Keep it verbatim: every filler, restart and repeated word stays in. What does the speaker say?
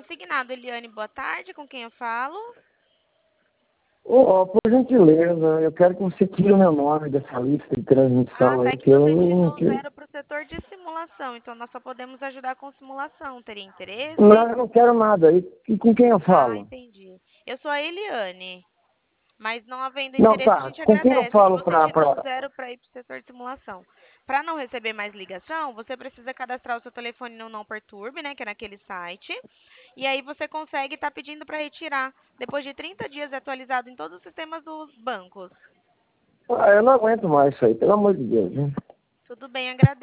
consignado. Eliane, boa tarde. Com quem eu falo? Ô, por gentileza, eu quero que você tire o meu nome dessa lista de Ah, transmissão tá aí, que que eu você não... dignou que- zero para o setor de simulação. Então, nós só podemos ajudar com simulação. Teria interesse? Não, eu não quero nada. E, e com quem eu Ah, falo? entendi. Eu sou a Eliane. Mas não havendo Não, interesse, a tá. gente Com quem eu agradece. falo Você pra... dignou pra... zero para ir para o setor de simulação. Para não receber mais ligação, você precisa cadastrar o seu telefone no Não Perturbe, né, que é naquele site. E aí você consegue estar pedindo para retirar. Depois de trinta dias é atualizado em todos os sistemas dos bancos. Ah, eu não aguento mais isso aí, pelo amor de Deus, hein? Tudo bem, agradeço.